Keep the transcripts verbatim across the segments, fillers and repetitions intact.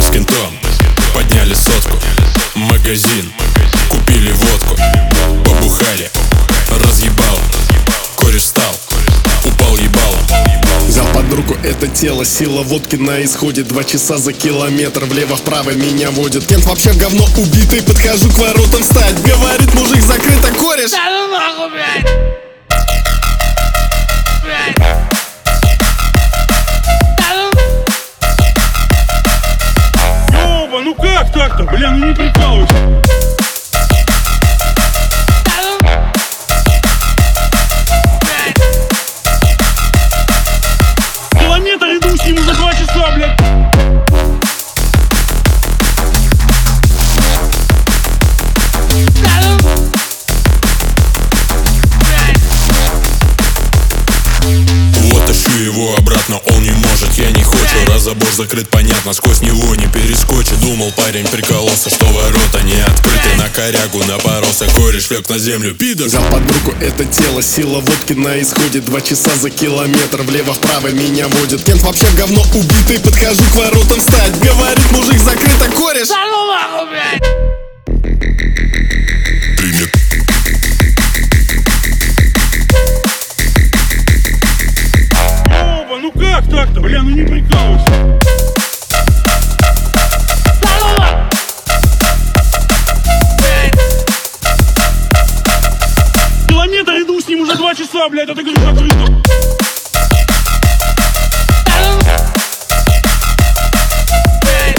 с кентом подняли сотку, магазин, купили водку, побухали, разъебал, кореш встал, упал ебалом. Взял под руку это тело, сила водки на исходе. Два часа за километр, влево-вправо меня водит. Кент вообще в говно убитый, подхожу к воротам встать. Говорит мужик, закрыто, кореш. Да ну нахуй, блядь! Блядь! Да ну... Ёба, ну как так-то? Бля, ну не прикалывайся. Километр иду с ним уже два часа, блядь. Вот тащу его обратно, он не может, я не хочу. Раз забор закрыт, понятно, сквозь него не перескочит. Думал, парень прикололся, что ворота не открыты. На корягу напоролся, кореш лег на землю, пидор. Взял под руку это тело, сила водки на исходе. Два часа за километр, влево-вправо меня водит. Кент вообще в говно убитый, подхожу к воротам встать. Говорит мужик, закрыто, кореш. Да ну нахуй, блядь! Примет. Ёба, ну как так-то? Бля, ну не прикалывайся. Да ну нахуй! Блядь! Километр иду с ним уже два часа, блядь, а ты говоришь закрыто. Да ну... Блядь!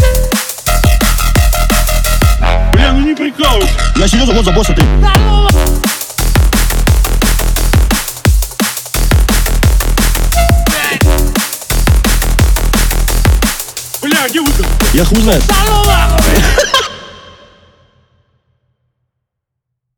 Бля, ну не прикалывайся. Я серьезно, вот за босса ты. Да ну нахуй! Бля, где выход? Я хуй знает. Да ну нахуй!